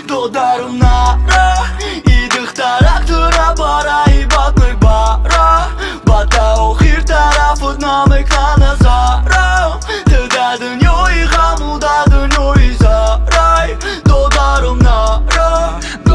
دودارم نره ای دخترک تو را برای باد میبره با تاخیر طرفت نمیکنه نظرم تو در دنیای غم و در دنیای زرای دودارم نره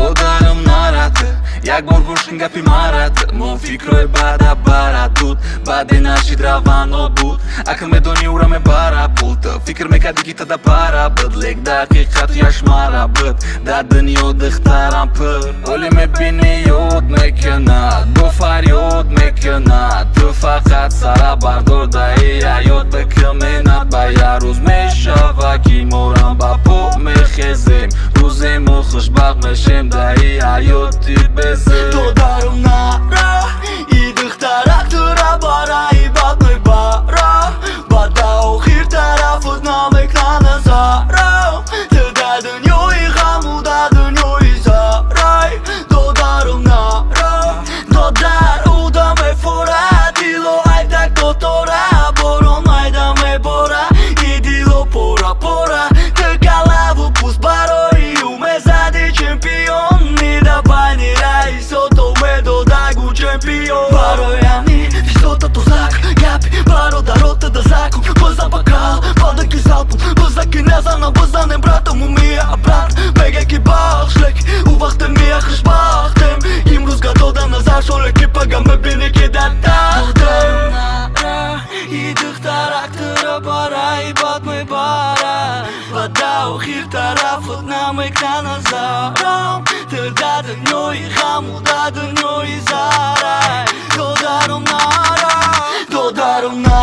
یک بار گوش کن گپی مرد مو فکرای بعد برد بود بعد نشید روان بود اکل میدونی او را میبره بود فکر میکردی که تا پره بود لیک دقیقت یش مره بود در دنیا دخترم پر ولی میبینی یاد میکنه دو فریاد میکنه تو فقط سر بردار دهی حیات بکمینت با یه روز میشوه که مورم با پا میخیزیم روزی ما خوشبخت میشیم دهی حیاتی بزیم دودارم نره ای دخترک تو را برای باد میبره با تاخیر طرفت نمیکنه نظرم تو در دنیای غم و در دنیای زرای دودارم نره دودر او دا میفوره دیلو ایدک دوتوره برون ایده میبره ای دیلو پورا پورا تو کلو و پوست برای او میزدی چمپیون میده بینی رئیس و تو میدودگو چمپیون برای همی پیشتا تو زک گپی برادرات да закон بزن بکال падаки залпом بزنکی نزنم بزنم братому мия брат بگه بخشلک او وقت мия خوشبختم امروز گداده نظر شلکی پگم ببینی که دادم ای دخترک تو را برای باد میبره و تاخیر طرفت نمیکنه نظرم تو در دنیای غم و در دنیای زره دودارم نره